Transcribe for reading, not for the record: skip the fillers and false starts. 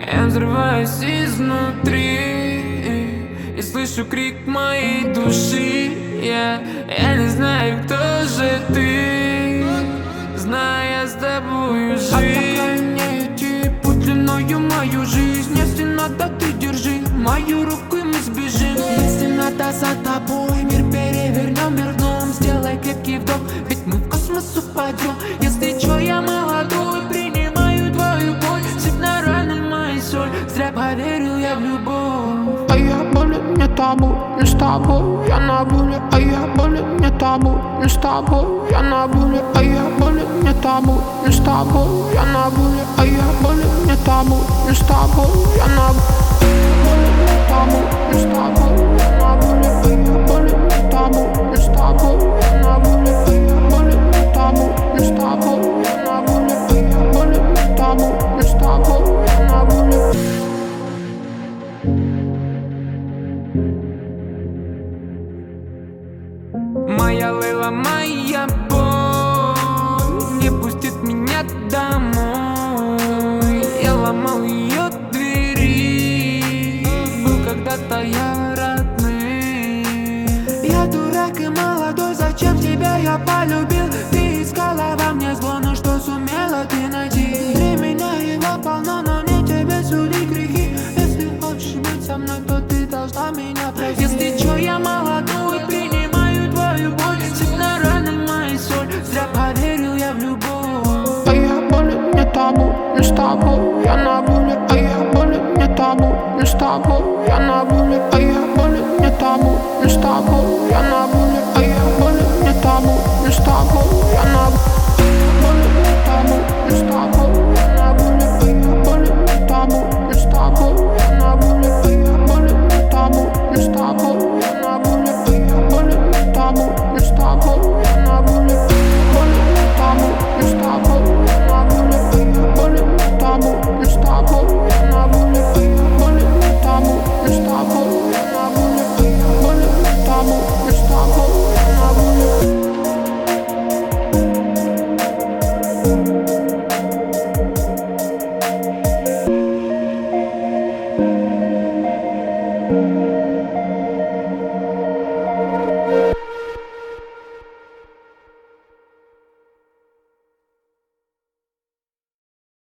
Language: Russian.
Я взрываюсь изнутри и слышу крик моей души. Я не знаю, кто же ты, зная с тобою жизнь. Отдай мне идти путь длиною мою жизнь. Если надо, ты держи мою руку, и мы сбежим. Если надо, за тобой мир перевернем, вернем. Сделай крепкий вдох, ведь мы в космос упадем. Если чё, я молодой, принимаю твою боль. Сыпь на раны мои соль, зря поверил я в любовь. А я болен, не табу, не с тобой, я на воле. А я болен, не табу, не с тобой, я на воле. А я болен, не табу, не с тобой, я на воле. А я болен, не табу, не с тобой, я на воле. Не табу, не с тобой, я на воле. А я болен, не табу, не с тобой, я на воле. А я болен, не табу, не с тобой, я на воле. А я болен, не табу, не с тобой, я на воле. Моя Лейла, моя боль не пустит меня домой. Я ломал ее двери, был когда-то я родным. Я дурак и молодой, зачем тебя я полюбил? Ты искала во мне зло, но что сумела ты найти? Для меня его полно, но не тебе судить грехи. Если хочешь быть со мной, то ты должна меня простить. Если чё, я молодой, принимаю твою боль. Сыпь на раны мои соль, зря поверил я в любовь. А я болен, не табу, не с тобой, я на воле. А я болен, не табу, не с тобой, я на воле. А я болен, не табу, не с тобой, я на воле. А я болен, не табу, не с тобой.